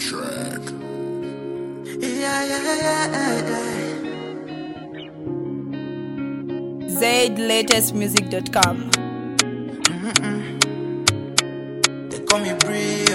track. ZLatestmusic.com. They call me Brio.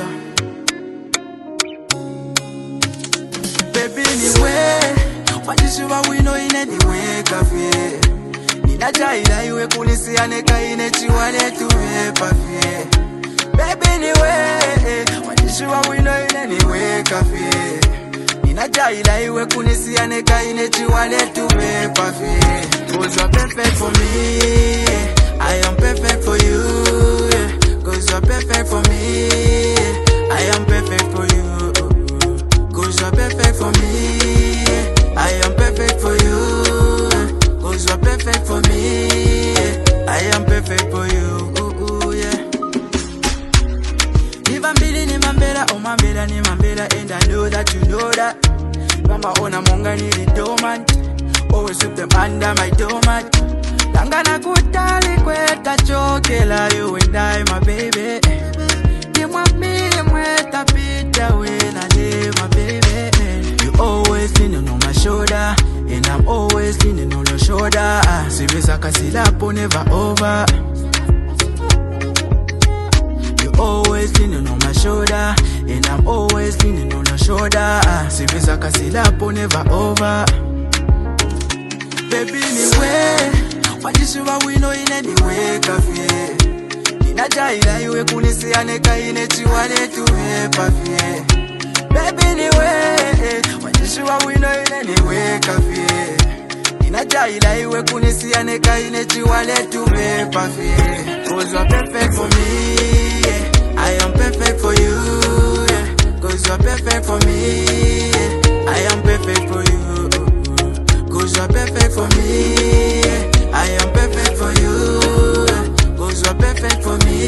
Baby, anyway, what is you we know in any way, cafe? Nina jaila iwe kunisiane kaine chiwale tuwe pafie. Baby, anyway, what is you we know in any way, cafe? Nina jaila iwe kunisiane kaine chiwale tuwe pafie. Cause you're perfect for me, I am perfect for you. Cause you're perfect for me, I am perfect for you. Cause you're perfect for me, I am perfect for you. Cause you're perfect for me, I am perfect for you. Yeah. Nivambili ni mambela, oh mambela ni mambela, and I know that you know that. Mama ona monga ni dormant, always sweep them under my doormat. Tangana kutali kweta chokela, you and I, my baby. Nimwambili mweta pita wena le, my baby. You always leaning on my shoulder, and I'm always leaning on your shoulder. Sibisa kasilapo never over. You always leaning on my shoulder, and I'm always leaning on your shoulder. Sibisa kasilapo never over. Baby, anyway, what is you we know in any way, cafe? Nina jaila iwe kunisiane kaine chiwale tuwe pafie. Baby, anyway, what is you we know in any way, cafe? Nina jaila iwe kunisiane kaine chiwale tuwe pafie. Cause you're perfect for me, I am perfect for you. Cause you're perfect for me, I am perfect for you. Cause you're perfect for me, I am perfect for you. Cause you're perfect for me,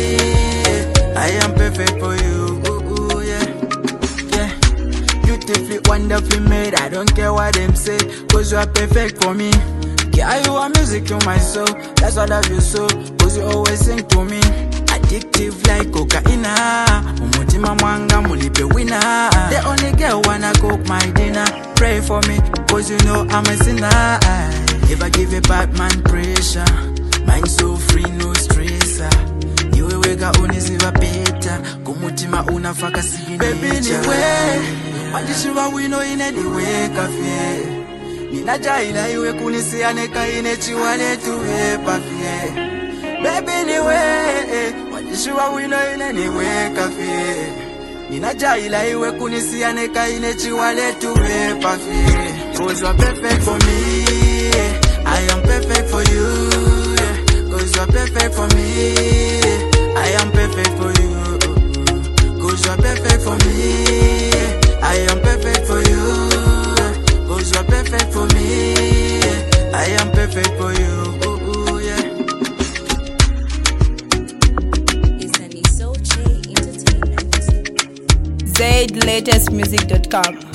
I am perfect for you. Yeah. Yeah. Beautifully, wonderfully made, I don't care what them say. Cause you're perfect for me. Yeah, you are music, you're my soul. That's why I love you so. Cause you always sing to me. Addictive like cocaina. Umutima mwanga mulipe winner. The only girl wanna cook my dinner. Pray for me, cause you know I'm a sinner. Never give a bad man pressure. Mind so free, no stressor. Niwe wega uniziva peta. Kumutima unafaka signature. Baby, anyway, wajishiwa wino in any way, cafe. Nina jaila iwe kunisiane kaine chiwale tuwe pafie. Baby, anyway, wajishiwa wino in any way, cafe. Nina jaila iwe kunisiane kaine chiwale tuwe pafie. Cause you're perfect for me, I am perfect for you. Cause you're perfect for me, I am perfect for you. Cause you're perfect for me, I am perfect for you. Cause you're perfect for me, I am perfect for you. Yeah. ZLatestmusic.com.